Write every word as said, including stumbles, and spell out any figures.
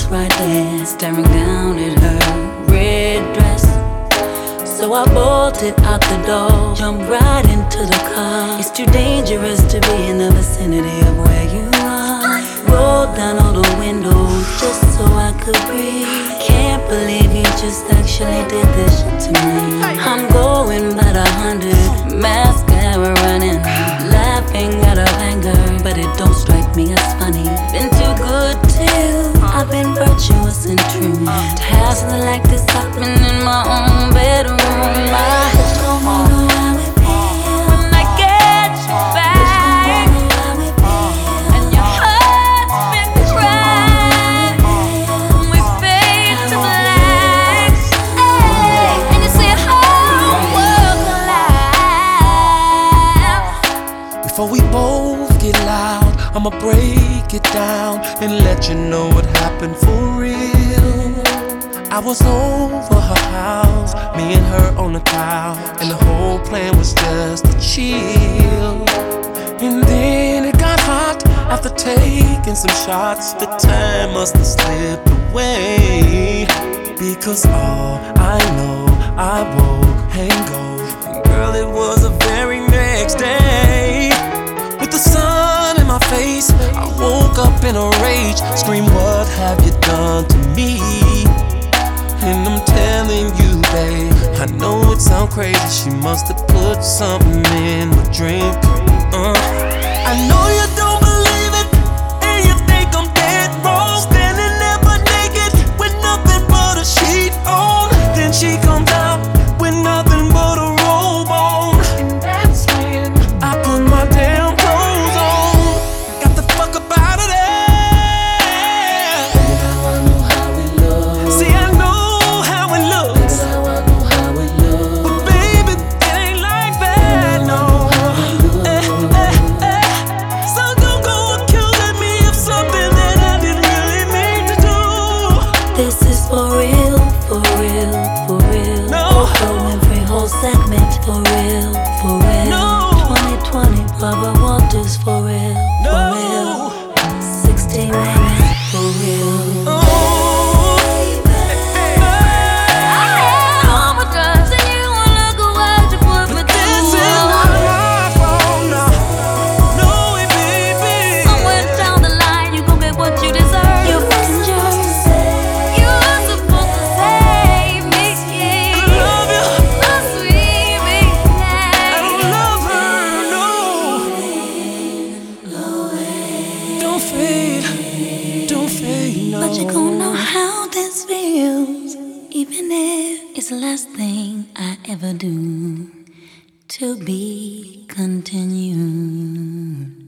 right there, staring down at her red dress. So I bolted out the door, jumped right into the car. It's too dangerous to be in the vicinity of where you are. Rolled down all the windows just so I could breathe. Can't believe you just actually did this shit to me. I'm going by the hundred, mascara running, laughing out of anger, but it don't strike me as funny. Been too good till I've been virtuous and true to have something like this happen in my own bedroom. I just don't know how it feels when I get you back and your heart's been crying when we fade to black. Hey, and you see how world collapse. Before we both get loud, I'ma break it down and let you know what happened for real. I was over her house, me and her on the couch, and the whole plan was just to chill. And then it got hot after taking some shots. The time must have slipped away, because all I know, I woke and go, and girl, it was the very next day. With the sun in my face, I woke up in a rage, scream, what have you done to me? And I'm telling you, babe, I know it sounds crazy, she must have put something in my drink. uh, I know you don't believe it, and you think I'm dead wrong, standing there butt naked with nothing but a sheet on. Then she comes out with nothing but a robe on, and that's when I put my damn clothes on, got the fuck up out of there. Now I know how it looks. See, I know segment for real, for real. No. twenty twenty, Barbara Walters for real, no. For real. sixteen minutes for real. Oh. But you gon' know how this feels, even if it's the last thing I ever do. To be continued.